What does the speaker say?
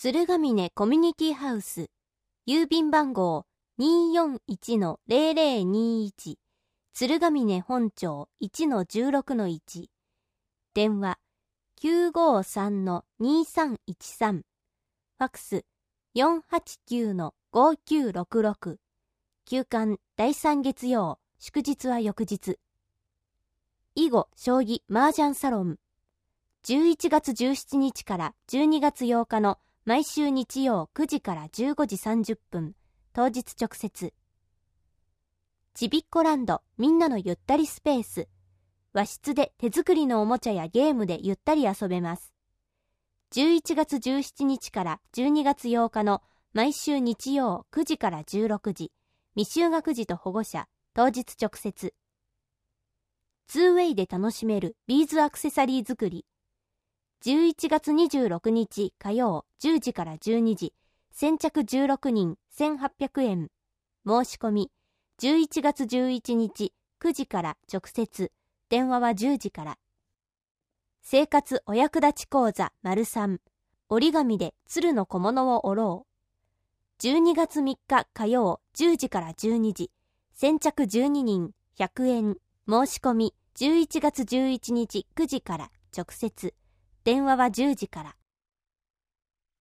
鶴ヶ峰コミュニティハウス、郵便番号 241-0021、鶴ヶ峰本町 1-16-1、電話 953-2313、ファクス 489-5966、休館第3月曜、祝日は翌日。囲碁将棋麻雀サロン、11月17日から12月8日の毎週日曜9時から15時30分、当日直接。ちびっこランドみんなのゆったりスペース、和室で手作りのおもちゃやゲームでゆったり遊べます。11月17日から12月8日の毎週日曜9時から16時、未就学児と保護者、当日直接。2way で楽しめるビーズアクセサリー作り。11月26日火曜10時から12時、先着16人1800円。申し込み、11月11日9時から直接、電話は10時から。生活お役立ち講座3、折り紙で鶴の小物を折ろう。12月3日火曜10時から12時、先着12人100円。申し込み、11月11日9時から直接、電話は10時から。